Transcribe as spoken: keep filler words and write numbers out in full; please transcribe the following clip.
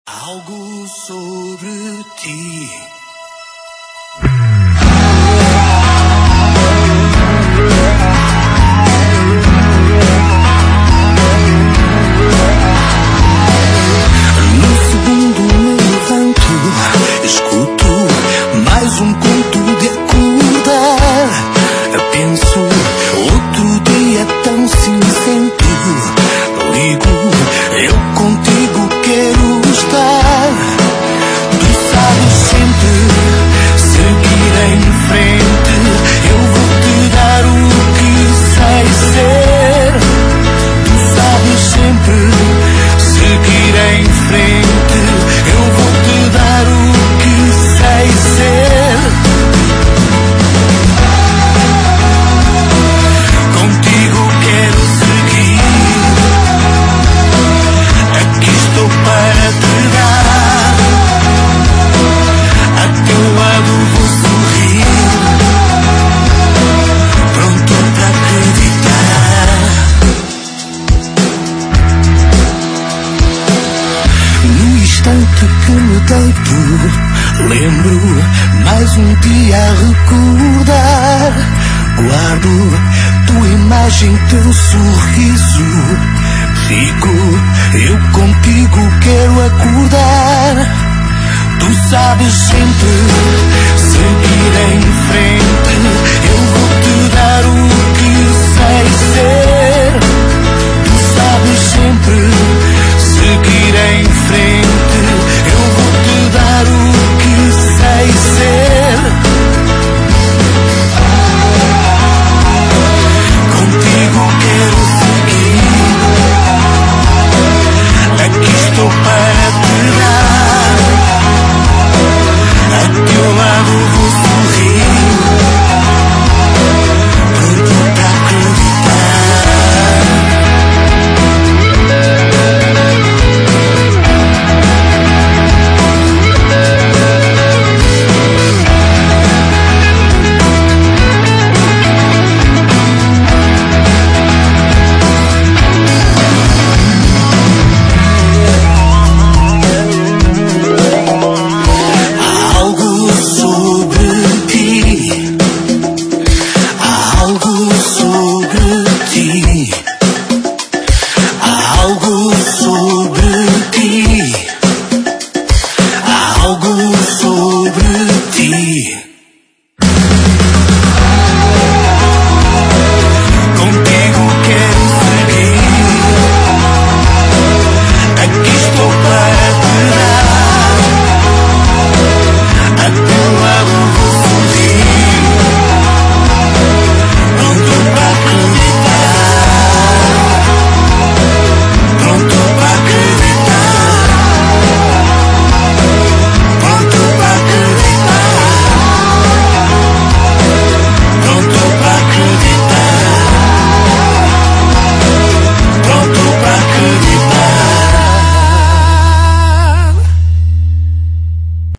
Algo sobre ti. No segundo me levanto, escuto mais um conto de acordar. Penso, outro dia tão cinzento. Ligo, eu contigo quero estar. Tu sabes sempre seguir em frente. Eu vou te dar o que sei ser. Tu sabes sempre seguir em frente. Eu vou te dar o que sei ser. Contigo quero seguir. Aqui estou para te dar. A teu lado vou sorrir, pronto para acreditar. No instante que me deito, lembro mais um dia a recordar. Guardo tua imagem, teu sorriso. Fico, eu contigo quero acordar. Tu sabes sempre seguir em frente.